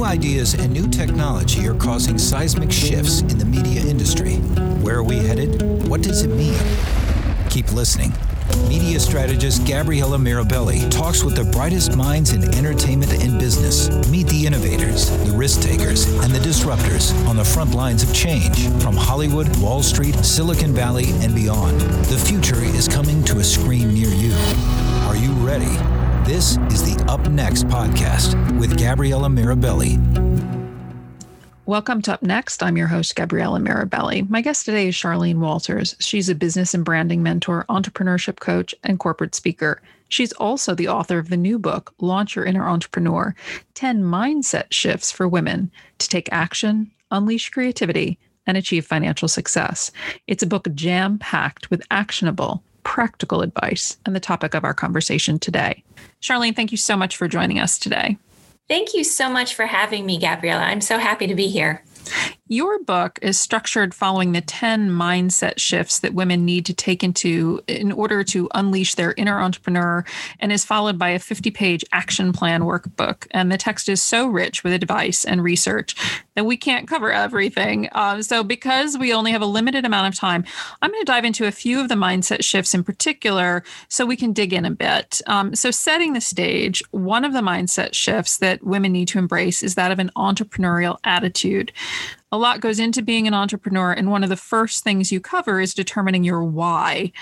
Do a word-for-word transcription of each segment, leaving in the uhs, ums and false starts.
New ideas and new technology are causing seismic shifts in the media industry. Where are we headed? What does it mean? Keep listening. Media strategist Gabriella Mirabelli talks with the brightest minds in entertainment and business. Meet the innovators, the risk takers, and the disruptors on the front lines of change from Hollywood, Wall Street, Silicon Valley, and beyond. The future is coming to a screen near you. Are you ready? This is the Up Next podcast with Gabriella Mirabelli. Welcome to Up Next. I'm your host, Gabriella Mirabelli. My guest today is Charlene Walters. She's a business and branding mentor, entrepreneurship coach, and corporate speaker. She's also the author of the new book, Launch Your Inner Entrepreneur, ten Mindset Shifts for Women to Take Action, Unleash Creativity, and Achieve Financial Success. It's a book jam-packed with actionable, practical advice and the topic of our conversation today. Charlene, thank you so much for joining us today. Thank you so much for having me, Gabriella. I'm so happy to be here. Your book is structured following the ten mindset shifts that women need to take into in order to unleash their inner entrepreneur, and is followed by a fifty-page action plan workbook. And the text is so rich with advice and research that we can't cover everything. Uh, so because we only have a limited amount of time, I'm going to dive into a few of the mindset shifts in particular so we can dig in a bit. Um, so setting the stage, one of the mindset shifts that women need to embrace is that of an entrepreneurial attitude. A lot goes into being an entrepreneur, and one of the first things you cover is determining your why.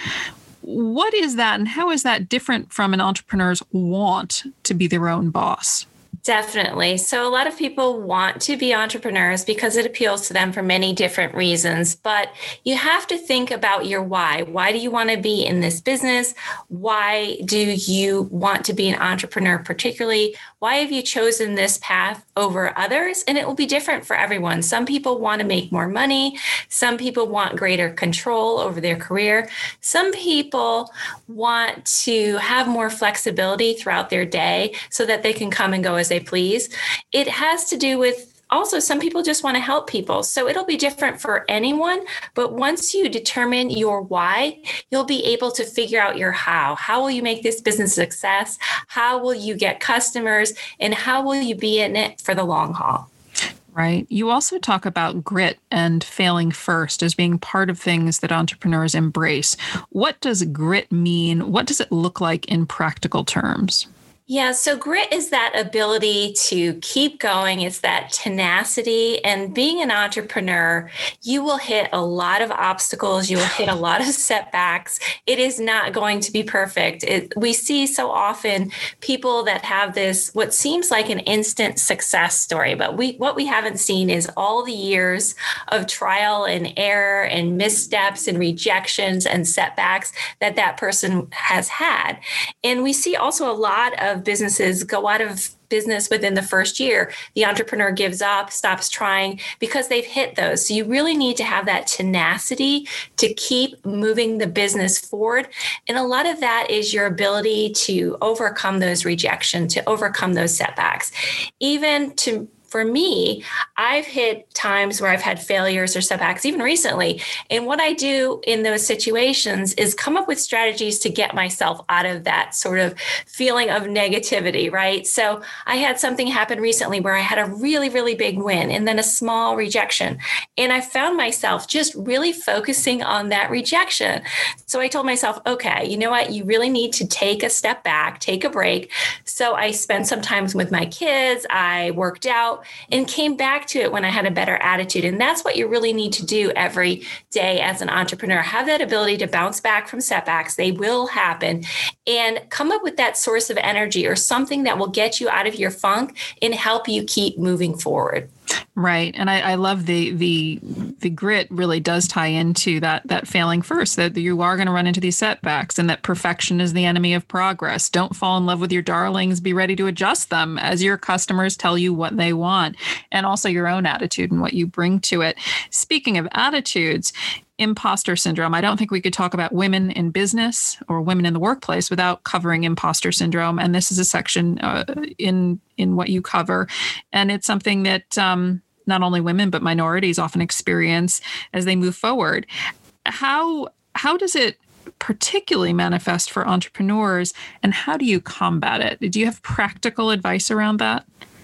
What is that, and how is that different from an entrepreneur's want to be their own boss? Definitely. So a lot of people want to be entrepreneurs because it appeals to them for many different reasons, but you have to think about your why. Why do you want to be in this business? Why do you want to be an entrepreneur particularly? Why have you chosen this path over others? And it will be different for everyone. Some people want to make more money. Some people want greater control over their career. Some people want to have more flexibility throughout their day so that they can come and go as they please. It has to do with also, some people just want to help people. So it'll be different for anyone. But once you determine your why, you'll be able to figure out your how. How will you make this business a success? How will you get customers? And how will you be in it for the long haul? Right. You also talk about grit and failing first as being part of things that entrepreneurs embrace. What does grit mean? What does it look like in practical terms? Yeah, so grit is that ability to keep going. It's that tenacity. And being an entrepreneur, you will hit a lot of obstacles. You will hit a lot of setbacks. It is not going to be perfect. It, we see so often people that have this, what seems like an instant success story, but we what we haven't seen is all the years of trial and error and missteps and rejections and setbacks that that person has had. And we see also a lot of businesses go out of business within the first year. The entrepreneur gives up, stops trying because they've hit those. So you really need to have that tenacity to keep moving the business forward. And a lot of that is your ability to overcome those rejections, to overcome those setbacks, even to For me, I've hit times where I've had failures or setbacks, even recently. And what I do in those situations is come up with strategies to get myself out of that sort of feeling of negativity, right? So I had something happen recently where I had a really, really big win and then a small rejection. And I found myself just really focusing on that rejection. So I told myself, okay, you know what? You really need to take a step back, take a break. So I spent some time with my kids. I worked out and came back to it when I had a better attitude. And that's what you really need to do every day as an entrepreneur. Have that ability to bounce back from setbacks. They will happen. And come up with that source of energy or something that will get you out of your funk and help you keep moving forward. Right. And I, I love the the the grit really does tie into that that failing first, that you are going to run into these setbacks and that perfection is the enemy of progress. Don't fall in love with your darlings. Be ready to adjust them as your customers tell you what they want, and also your own attitude and what you bring to it. Speaking of attitudes, imposter syndrome. I don't think we could talk about women in business or women in the workplace without covering imposter syndrome. And this is a section uh, in in what you cover. And it's something that um, not only women, but minorities often experience as they move forward. How how does it particularly manifest for entrepreneurs, and how do you combat it? Do you have practical advice around that?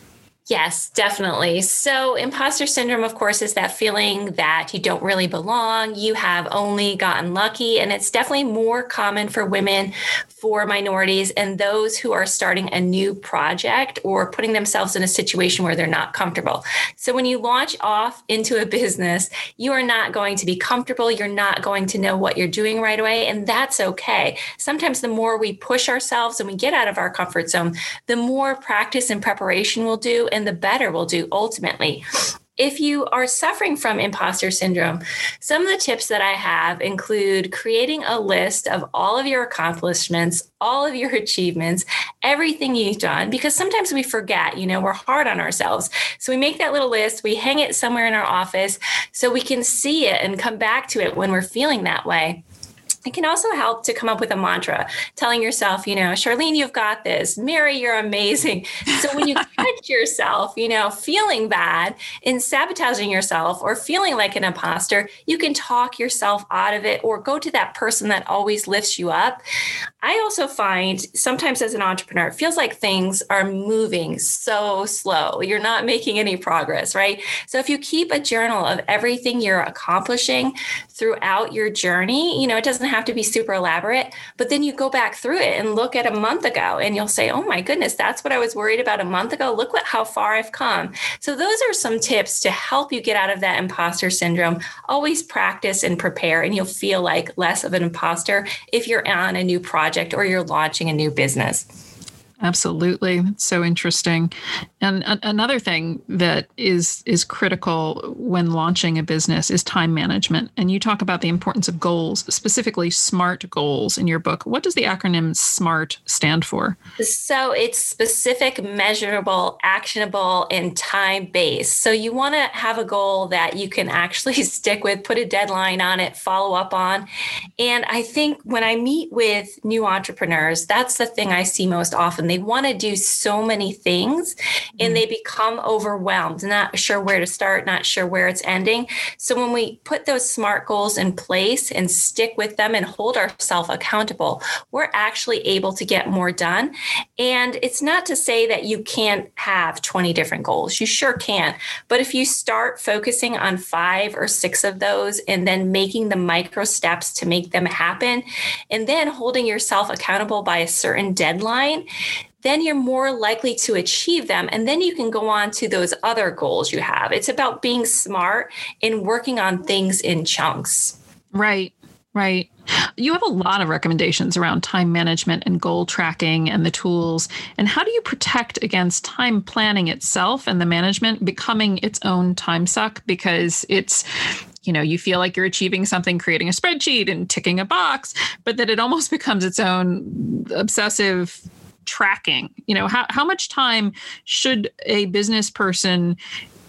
Yes, definitely. So imposter syndrome, of course, is that feeling that you don't really belong. You have only gotten lucky. And it's definitely more common for women, for minorities, and those who are starting a new project or putting themselves in a situation where they're not comfortable. So when you launch off into a business, you are not going to be comfortable. You're not going to know what you're doing right away. And that's okay. Sometimes the more we push ourselves and we get out of our comfort zone, the more practice and preparation we'll do, and the better we'll do ultimately. If you are suffering from imposter syndrome, some of the tips that I have include creating a list of all of your accomplishments, all of your achievements, everything you've done, because sometimes we forget, you know, we're hard on ourselves. So we make that little list, we hang it somewhere in our office so we can see it and come back to it when we're feeling that way. It can also help to come up with a mantra, telling yourself, you know, Charlene, you've got this. Mary, you're amazing. So when you catch yourself, you know, feeling bad and sabotaging yourself or feeling like an imposter, you can talk yourself out of it or go to that person that always lifts you up. I also find sometimes as an entrepreneur, it feels like things are moving so slow. You're not making any progress, right? So if you keep a journal of everything you're accomplishing throughout your journey, you know, it doesn't have to be super elaborate, but then you go back through it and look at a month ago and you'll say, oh my goodness, that's what I was worried about a month ago. Look what how far I've come. So those are some tips to help you get out of that imposter syndrome. Always practice and prepare, and you'll feel like less of an imposter if you're on a new project or you're launching a new business. Absolutely. So interesting. And a- another thing that is is critical when launching a business is time management. And you talk about the importance of goals, specifically SMART goals in your book. What does the acronym SMART stand for? So it's specific, measurable, actionable, and time-based. So you want to have a goal that you can actually stick with, put a deadline on it, follow up on. And I think when I meet with new entrepreneurs, that's the thing I see most often. They want to do so many things and they become overwhelmed, not sure where to start, not sure where it's ending. So when we put those SMART goals in place and stick with them and hold ourselves accountable, we're actually able to get more done. And it's not to say that you can't have twenty different goals. You sure can. But if you start focusing on five or six of those and then making the micro steps to make them happen, and then holding yourself accountable by a certain deadline, then you're more likely to achieve them. And then you can go on to those other goals you have. It's about being smart and working on things in chunks. Right, right. You have a lot of recommendations around time management and goal tracking and the tools. And how do you protect against time planning itself and the management becoming its own time suck? Because it's, you know, you feel like you're achieving something, creating a spreadsheet and ticking a box, but that it almost becomes its own obsessive tracking. You know, how, how much time should a business person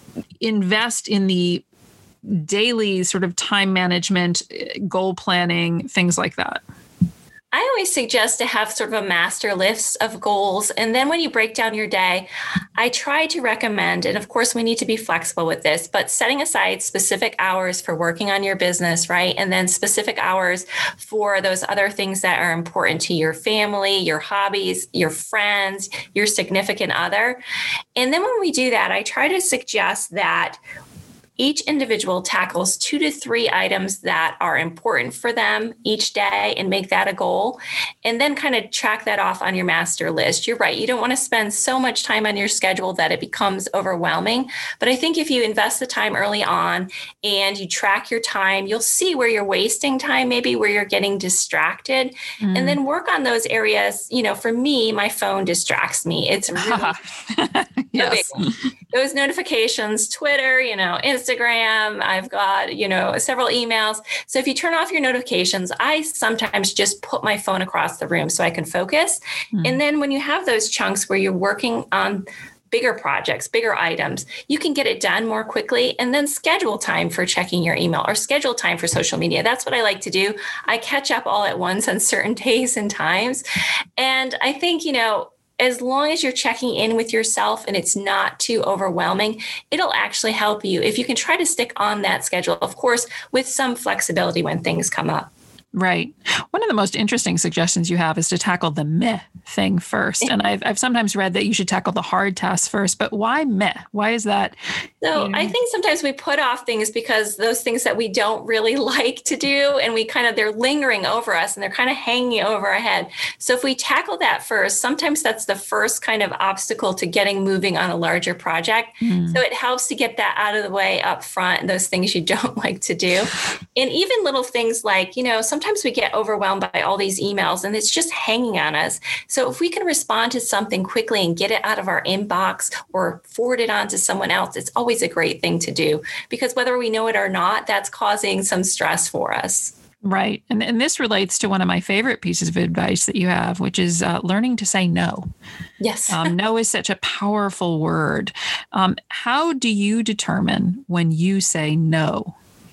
invest in the daily sort of time management, goal planning, things like that? I always suggest to have sort of a master list of goals. And then when you break down your day, I try to recommend, and of course we need to be flexible with this, but setting aside specific hours for working on your business, right? And then specific hours for those other things that are important to your family, your hobbies, your friends, your significant other. And then when we do that, I try to suggest that each individual tackles two to three items that are important for them each day and make that a goal, and then kind of track that off on your master list. You're right. You don't want to spend so much time on your schedule that it becomes overwhelming. But I think if you invest the time early on and you track your time, you'll see where you're wasting time, maybe where you're getting distracted, mm. and then work on those areas. You know, for me, my phone distracts me. It's really yes. Those notifications, Twitter, you know, Instagram, I've got, you know, several emails. So if you turn off your notifications, I sometimes just put my phone across the room so I can focus. Mm. And then when you have those chunks where you're working on bigger projects, bigger items, you can get it done more quickly, and then schedule time for checking your email or schedule time for social media. That's what I like to do. I catch up all at once on certain days and times. And I think, you know, as long as you're checking in with yourself and it's not too overwhelming, it'll actually help you if you can try to stick on that schedule, of course, with some flexibility when things come up. Right. One of the most interesting suggestions you have is to tackle the meh thing first. And I've, I've sometimes read that you should tackle the hard tasks first, but why meh? Why is that? So you know? I think sometimes we put off things because those things that we don't really like to do, and we kind of, they're lingering over us and they're kind of hanging over our head. So if we tackle that first, sometimes that's the first kind of obstacle to getting moving on a larger project. Mm. So it helps to get that out of the way up front, those things you don't like to do. And even little things like, you know, sometimes we get overwhelmed by all these emails and it's just hanging on us. So if we can respond to something quickly and get it out of our inbox or forward it on to someone else, it's always a great thing to do, because whether we know it or not, that's causing some stress for us. Right. And, and this relates to one of my favorite pieces of advice that you have, which is uh, learning to say no. Yes. um, no is such a powerful word. Um, how do you determine when you say no?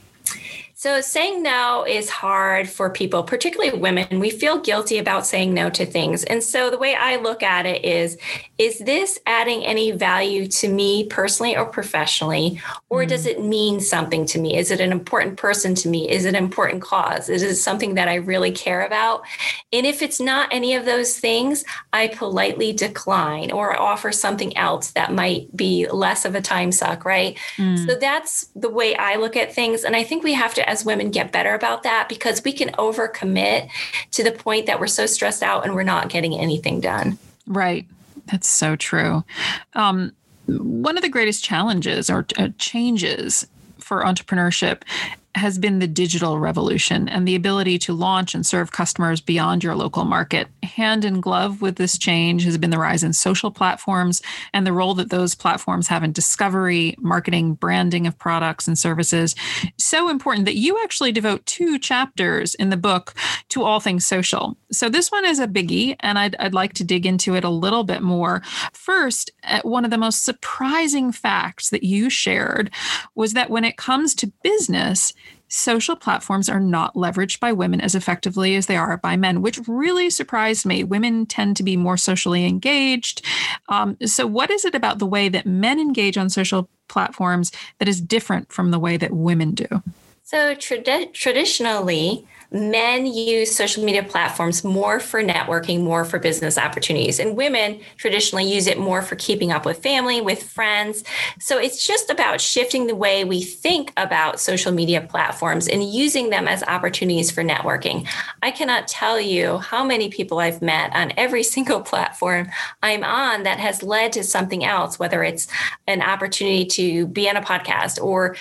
So saying no is hard for people, particularly women. We feel guilty about saying no to things. And so the way I look at it is, is this adding any value to me personally or professionally? Or mm. does it mean something to me? Is it an important person to me? Is it an important cause? Is it something that I really care about? And if it's not any of those things, I politely decline or offer something else that might be less of a time suck, right? Mm. So that's the way I look at things. And I think we have to, as women, get better about that, because we can overcommit to the point that we're so stressed out and we're not getting anything done. Right. That's so true. Um, one of the greatest challenges or uh, changes for entrepreneurship has been the digital revolution and the ability to launch and serve customers beyond your local market. Hand in glove with this change has been the rise in social platforms and the role that those platforms have in discovery, marketing, branding of products and services. So important that you actually devote two chapters in the book to all things social. So this one is a biggie, and I'd, I'd like to dig into it a little bit more. First, one of the most surprising facts that you shared was that when it comes to business, social platforms are not leveraged by women as effectively as they are by men, which really surprised me. Women tend to be more socially engaged. Um, so what is it about the way that men engage on social platforms that is different from the way that women do? So trad- traditionally, men use social media platforms more for networking, more for business opportunities. And women traditionally use it more for keeping up with family, with friends. So it's just about shifting the way we think about social media platforms and using them as opportunities for networking. I cannot tell you how many people I've met on every single platform I'm on that has led to something else, whether it's an opportunity to be on a podcast or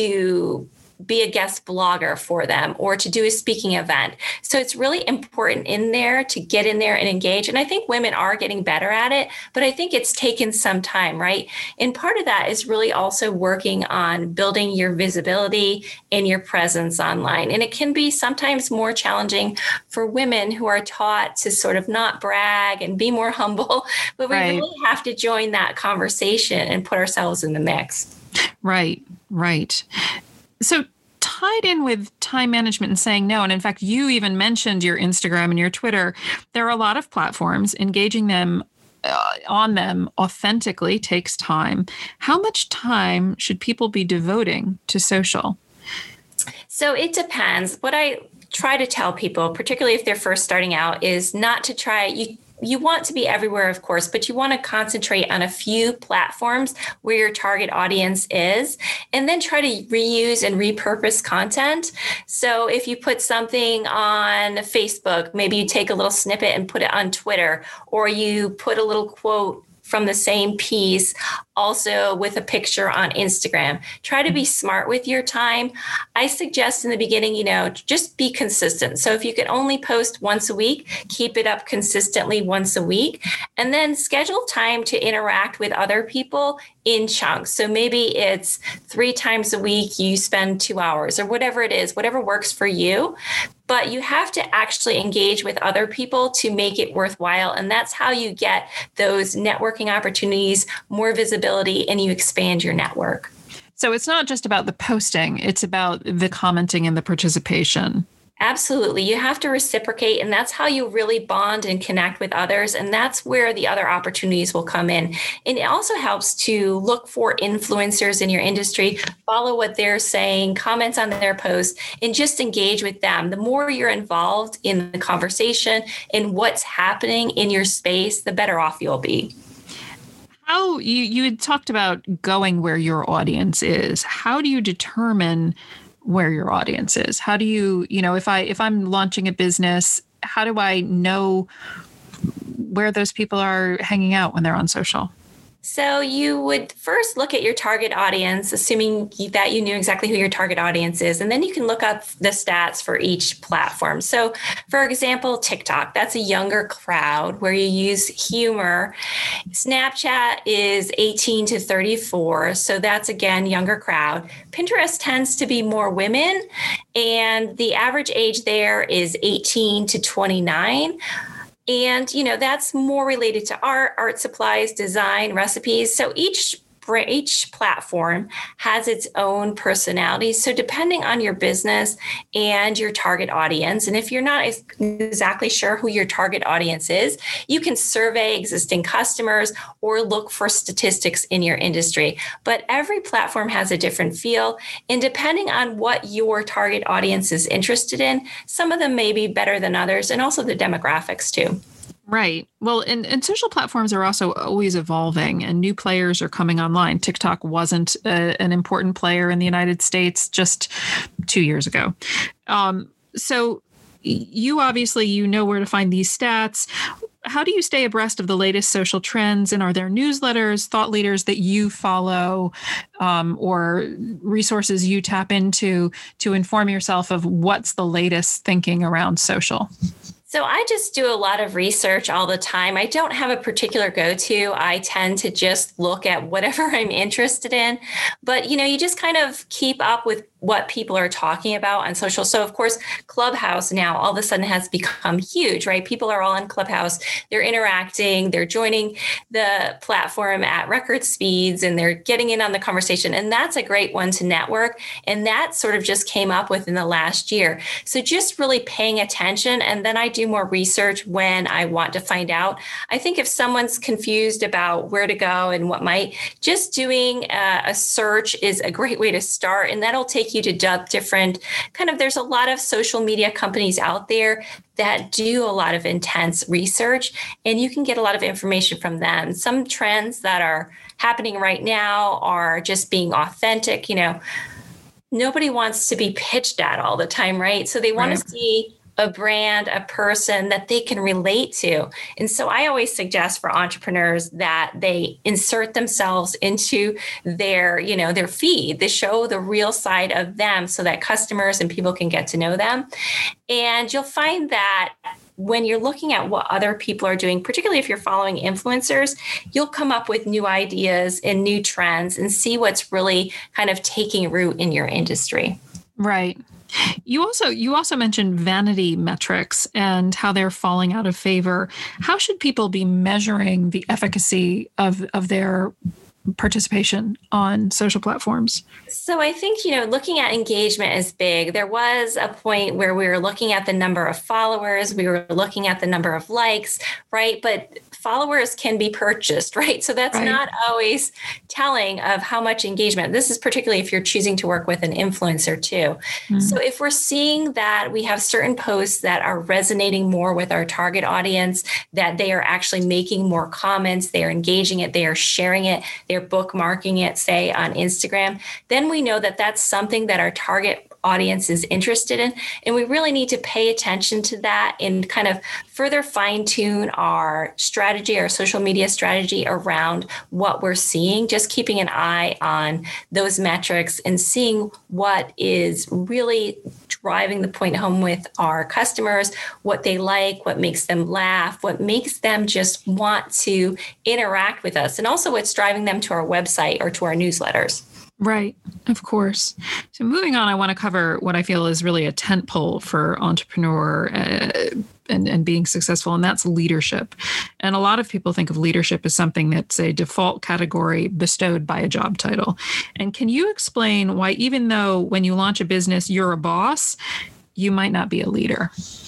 to be a guest blogger for them or to do a speaking event. So it's really important in there to get in there and engage. And I think women are getting better at it, but I think it's taken some time, right? And part of that is really also working on building your visibility and your presence online. And it can be sometimes more challenging for women who are taught to sort of not brag and be more humble, but we right. really have to join that conversation and put ourselves in the mix. Right, right. So tied in with time management and saying no, and in fact, you even mentioned your Instagram and your Twitter, there are a lot of platforms. Engaging them uh, on them authentically takes time. How much time should people be devoting to social? So it depends. What I try to tell people, particularly if they're first starting out, is not to try, you You want to be everywhere, of course, but you want to concentrate on a few platforms where your target audience is, and then try to reuse and repurpose content. So if you put something on Facebook, maybe you take a little snippet and put it on Twitter, or you put a little quote from the same piece also with a picture on Instagram. Try to be smart with your time. I suggest in the beginning, you know, just be consistent. So if you can only post once a week, keep it up consistently once a week, and then schedule time to interact with other people in chunks. So maybe it's three times a week, you spend two hours or whatever it is, whatever works for you. But you have to actually engage with other people to make it worthwhile. And that's how you get those networking opportunities, more visibility, and you expand your network. So it's not just about the posting, it's about the commenting and the participation. Absolutely. You have to reciprocate, and that's how you really bond and connect with others. And that's where the other opportunities will come in. And it also helps to look for influencers in your industry, follow what they're saying, comment on their posts, and just engage with them. The more you're involved in the conversation and what's happening in your space, the better off you'll be. How you, you had talked about going where your audience is. How do you determine where your audience is? How do you, you know, if I if I'm launching a business, how do I know where those people are hanging out when they're on social? So you would first look at your target audience, assuming that you knew exactly who your target audience is, and then you can look up the stats for each platform. So for example, TikTok, that's a younger crowd where you use humor. Snapchat is eighteen to thirty-four, so that's again, younger crowd. Pinterest tends to be more women, and the average age there is eighteen to twenty-nine. And, you know, that's more related to art, art supplies, design, recipes. So each each platform has its own personality. So depending on your business and your target audience, and if you're not exactly sure who your target audience is, you can survey existing customers or look for statistics in your industry. But every platform has a different feel. And depending on what your target audience is interested in, some of them may be better than others, and also the demographics too. Right. Well, and, and social platforms are also always evolving, and new players are coming online. TikTok wasn't a, an important player in the United States just two years ago. Um, so you obviously, you know where to find these stats. How do you stay abreast of the latest social trends? And are there newsletters, thought leaders that you follow, um, or resources you tap into to inform yourself of what's the latest thinking around social? So I just do a lot of research all the time. I don't have a particular go-to. I tend to just look at whatever I'm interested in. But, you know, you just kind of keep up with what people are talking about on social. So, of course, Clubhouse now all of a sudden has become huge, right? People are all on Clubhouse. They're interacting. They're joining the platform at record speeds, and they're getting in on the conversation. And that's a great one to network. And that sort of just came up within the last year. So just really paying attention. And then I do more research when I want to find out. I think if someone's confused about where to go and what might, just doing a, a search is a great way to start. And that'll take you to different kind of, there's a lot of social media companies out there that do a lot of intense research, and you can get a lot of information from them. Some trends that are happening right now are just being authentic. You know, nobody wants to be pitched at all the time, right? So they want right. to see a brand, a person that they can relate to. And so I always suggest for entrepreneurs that they insert themselves into their, you know, their feed. They show the real side of them so that customers and people can get to know them. And you'll find that when you're looking at what other people are doing, particularly if you're following influencers, you'll come up with new ideas and new trends and see what's really kind of taking root in your industry. Right. You also you also mentioned vanity metrics and how they're falling out of favor. How should people be measuring the efficacy of, of their participation on social platforms? So I think, you know, looking at engagement is big. There was a point where we were looking at the number of followers, we were looking at the number of likes, right? But followers can be purchased, right? So that's right. not always telling of how much engagement. This is particularly if you're choosing to work with an influencer too. Mm. So if we're seeing that we have certain posts that are resonating more with our target audience, that they are actually making more comments, they are engaging it, they are sharing it, they're bookmarking it, say on Instagram, then we know that that's something that our target audience is interested in. And we really need to pay attention to that and kind of further fine tune our strategy, our social media strategy around what we're seeing, just keeping an eye on those metrics and seeing what is really driving the point home with our customers, what they like, what makes them laugh, what makes them just want to interact with us, and also what's driving them to our website or to our newsletters. Right. Of course. So moving on, I want to cover what I feel is really a tentpole for entrepreneur uh, and, and being successful, and that's leadership. And a lot of people think of leadership as something that's a default category bestowed by a job title. And can you explain why, even though when you launch a business, you're a boss, you might not be a leader.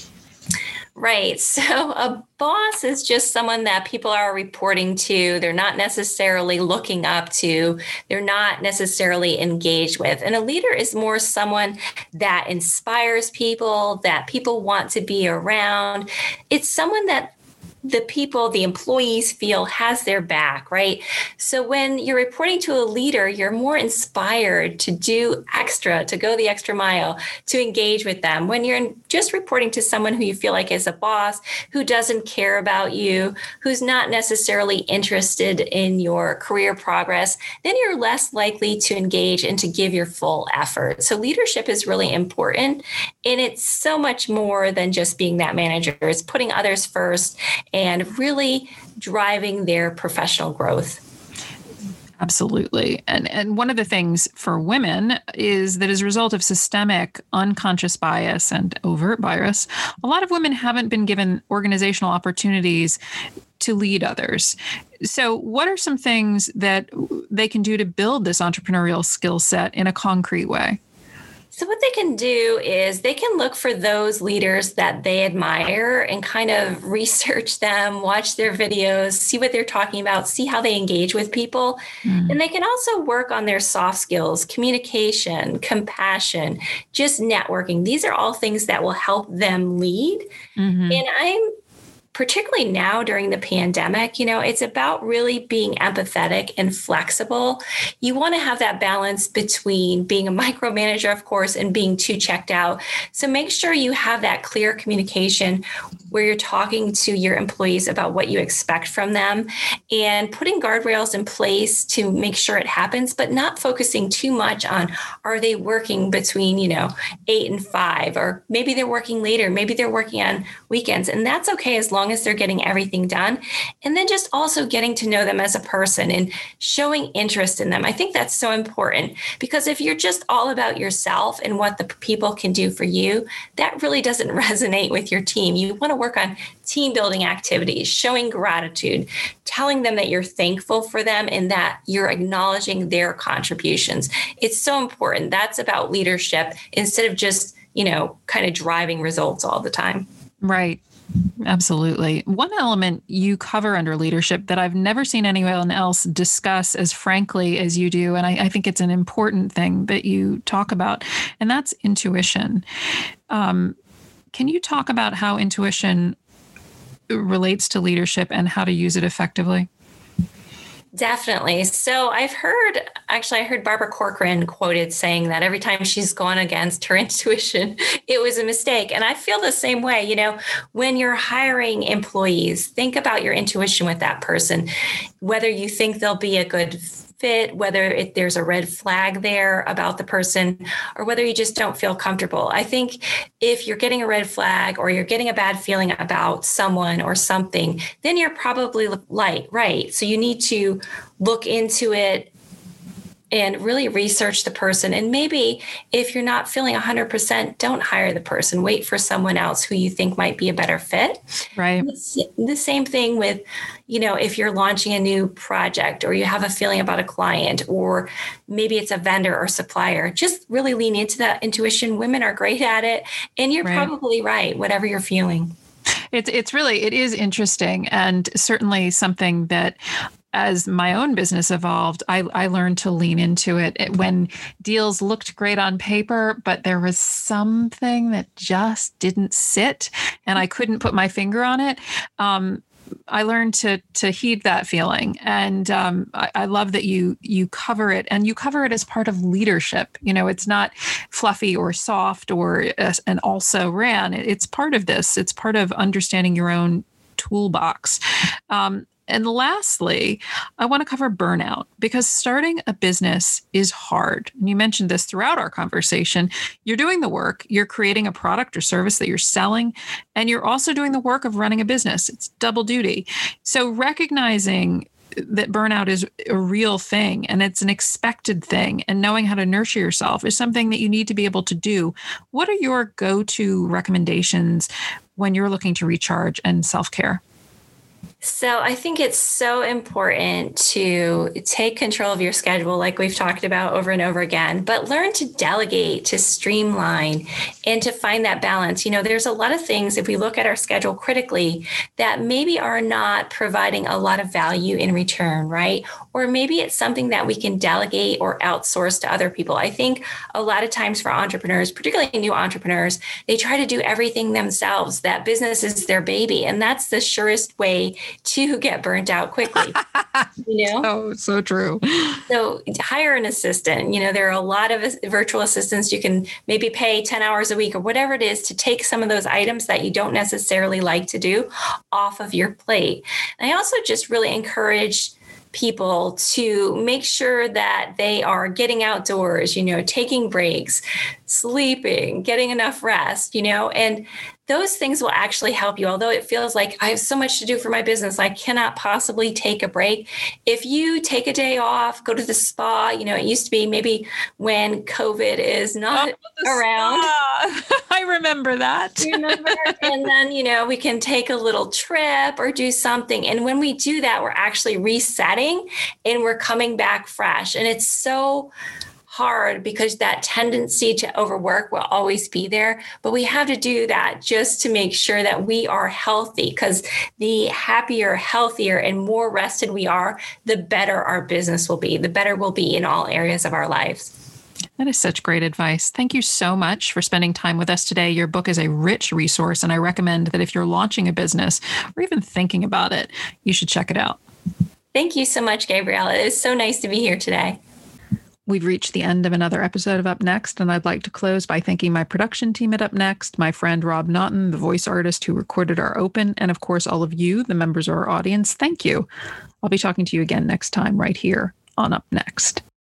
Right. So a boss is just someone that people are reporting to. They're not necessarily looking up to. They're not necessarily engaged with. And a leader is more someone that inspires people, that people want to be around. It's someone that the people, the employees feel has their back, right? So when you're reporting to a leader, you're more inspired to do extra, to go the extra mile, to engage with them. When you're just reporting to someone who you feel like is a boss, who doesn't care about you, who's not necessarily interested in your career progress, then you're less likely to engage and to give your full effort. So leadership is really important. And it's so much more than just being that manager. It's putting others first and really driving their professional growth. Absolutely. And and one of the things for women is that as a result of systemic unconscious bias and overt bias, a lot of women haven't been given organizational opportunities to lead others. So what are some things that they can do to build this entrepreneurial skill set in a concrete way? So what they can do is they can look for those leaders that they admire and kind of research them, watch their videos, see what they're talking about, see how they engage with people. Mm. And they can also work on their soft skills, communication, compassion, just networking. These are all things that will help them lead. Mm-hmm. And I'm particularly now during the pandemic, you know, it's about really being empathetic and flexible. You want to have that balance between being a micromanager, of course, and being too checked out. So make sure you have that clear communication where you're talking to your employees about what you expect from them and putting guardrails in place to make sure it happens, but not focusing too much on, are they working between, you know, eight and five, or maybe they're working later, maybe they're working on weekends. And that's okay as long as they're getting everything done. And then just also getting to know them as a person and showing interest in them. I think that's so important, because if you're just all about yourself and what the people can do for you, that really doesn't resonate with your team. You want to work on team building activities, showing gratitude, telling them that you're thankful for them and that you're acknowledging their contributions. It's so important. That's about leadership instead of just, you know, kind of driving results all the time. Right. Absolutely. One element you cover under leadership that I've never seen anyone else discuss as frankly as you do, and I, I think it's an important thing that you talk about, and that's intuition. Um, can you talk about how intuition relates to leadership and how to use it effectively? Definitely. So I've heard, actually, I heard Barbara Corcoran quoted saying that every time she's gone against her intuition, it was a mistake. And I feel the same way. You know, when you're hiring employees, think about your intuition with that person, whether you think they'll be a good fit, whether it, there's a red flag there about the person, or whether you just don't feel comfortable. I think if you're getting a red flag or you're getting a bad feeling about someone or something, then you're probably like, right. So you need to look into it and really research the person. And maybe if you're not feeling one hundred percent, don't hire the person. Wait for someone else who you think might be a better fit. Right. It's the same thing with, you know, if you're launching a new project or you have a feeling about a client, or maybe it's a vendor or supplier, just really lean into that intuition. Women are great at it. And you're right. Probably right, whatever you're feeling. It's, it's really, it is interesting, and certainly something that, as my own business evolved, I, I learned to lean into it. it when deals looked great on paper, but there was something that just didn't sit and I couldn't put my finger on it. Um, I learned to to heed that feeling. And um, I, I love that you you cover it, and you cover it as part of leadership. You know, it's not fluffy or soft or uh, an also ran. It's part of this. It's part of understanding your own toolbox. Um, And lastly, I want to cover burnout, because starting a business is hard. And you mentioned this throughout our conversation. You're doing the work, you're creating a product or service that you're selling, and you're also doing the work of running a business. It's double duty. So recognizing that burnout is a real thing and it's an expected thing, and knowing how to nurture yourself is something that you need to be able to do. What are your go-to recommendations when you're looking to recharge and self-care? So I think it's so important to take control of your schedule, like we've talked about over and over again, but learn to delegate, to streamline, and to find that balance. You know, there's a lot of things, if we look at our schedule critically, that maybe are not providing a lot of value in return, right? Or maybe it's something that we can delegate or outsource to other people. I think a lot of times for entrepreneurs, particularly new entrepreneurs, they try to do everything themselves. That business is their baby. And that's the surest way to get burnt out quickly. You know? Oh, so true. So hire an assistant. You know, there are a lot of virtual assistants. You can maybe pay ten hours a week or whatever it is to take some of those items that you don't necessarily like to do off of your plate. And I also just really encourage people to make sure that they are getting outdoors, you know, taking breaks, sleeping, getting enough rest, you know, and those things will actually help you. Although it feels like I have so much to do for my business, I cannot possibly take a break. If you take a day off, go to the spa, you know, it used to be maybe when COVID is not oh, around. I remember that. You remember? And then, you know, we can take a little trip or do something. And when we do that, we're actually resetting and we're coming back fresh. And it's so hard because that tendency to overwork will always be there, but we have to do that just to make sure that we are healthy, because the happier, healthier, and more rested we are, the better our business will be, the better we'll be in all areas of our lives. That is such great advice. Thank you so much for spending time with us today. Your book is a rich resource, and I recommend that if you're launching a business or even thinking about it, you should check it out. Thank you so much, Gabrielle. It is so nice to be here today. We've reached the end of another episode of Up Next, and I'd like to close by thanking my production team at Up Next, my friend Rob Naughton, the voice artist who recorded our open, and of course, all of you, the members of our audience. Thank you. I'll be talking to you again next time right here on Up Next.